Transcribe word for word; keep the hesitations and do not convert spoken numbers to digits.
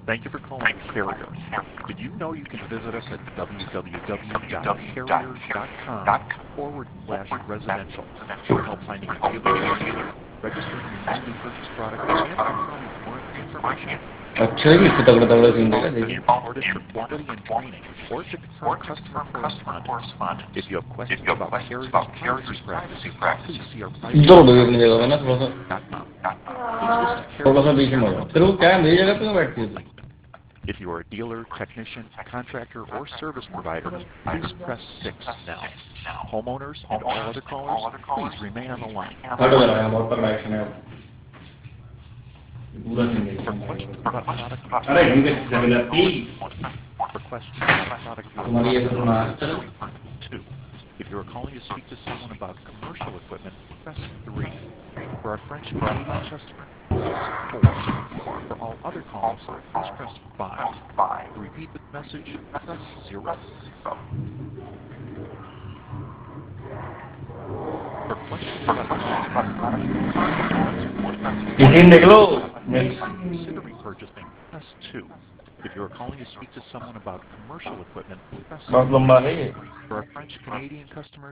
Thank you for calling Carrier. Did you know you can visit us at w w w dot carrier dot com forward slash residential for help finding a dealer near you, registering your newly purchased product, and confirming more information. अच्छा जी इतने तगड़ा तगड़ा scene देगा Been देखिए recorded for quality and training or to confirm customer correspondence. If you have questions about Carrier's privacy practices, please see our privacy दौड़ गई अपनी जगह पे ना थोड़ा सा dot com. Please listen थोड़ा सा carefully बीच में हो as जाओ we फिर वो क्या है मेरी जगह पे क्यों continue बैठती है तू lengthen. If you are a dealer, technician, contractor, or service provider, please press six now. Homeowners and all other callers, please remain on the line. हटो जरा यहाँ बहुत तगड़ा एक्शन है पूरा सीन For देखना questions about product you अरे already इनके own, जगह press जाती one. For questions about product you are तुम्हारी ये buying, सुना press चलो two. If you are calling to speak to someone about commercial equipment, press three. For our French Canadian customer, press four. For all other calls, please press five. To repeat this message, press zero. For questions about product you are already owning, press one. ये scene देख For लो questions about mix equipment you're considering purchasing, press two. If you are calling to speak to someone about commercial equipment, press बहुत three. लंबा है ये For our French Canadian customers,